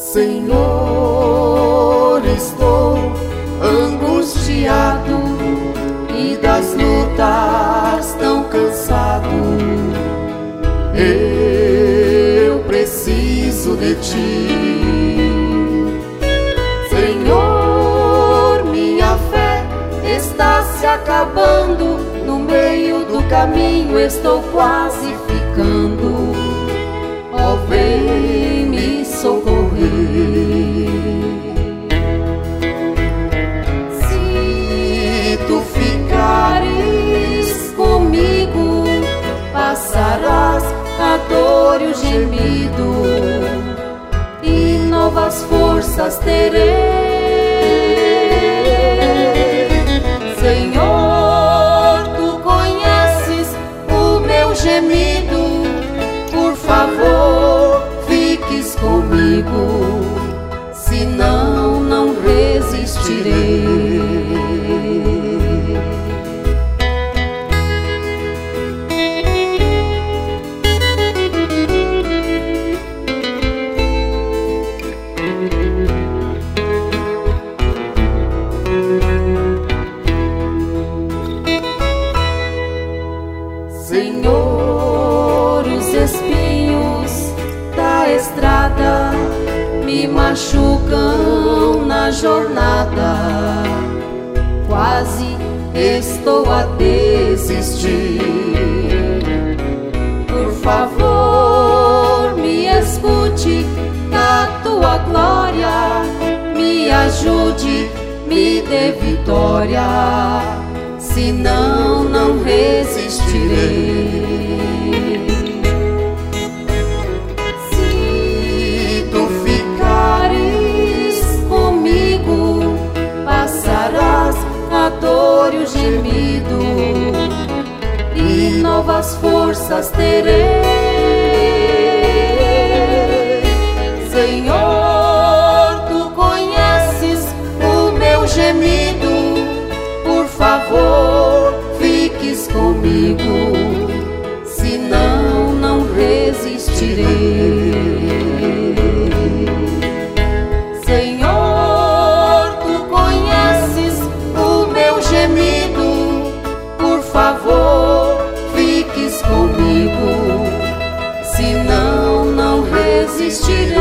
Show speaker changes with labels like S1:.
S1: Senhor, estou angustiado e das lutas tão cansado. Eu preciso de Ti, Senhor. Minha fé está se acabando, no meio do caminho estou quase ficando. Ó, vem me socorrer. Se Tu ficares comigo, passarás a dor e o gemido, e novas forças terei. Senhor, Tu conheces o meu gemido, por favor, fiques comigo, senão não resistirei. Senhor, os espinhos da estrada me machucam na jornada, quase estou a desistir. Por favor, me escute, na Tua glória, me ajude, me dê vitória, senão não resistirei. Se Tu ficares comigo, passarás a dor e o gemido, e novas forças terei. Senhor, Tu conheces o meu gemido, por favor, fiques comigo, senão não resistirei. Senhor, Tu conheces o meu gemido, por favor, fiques comigo, senão não resistirei.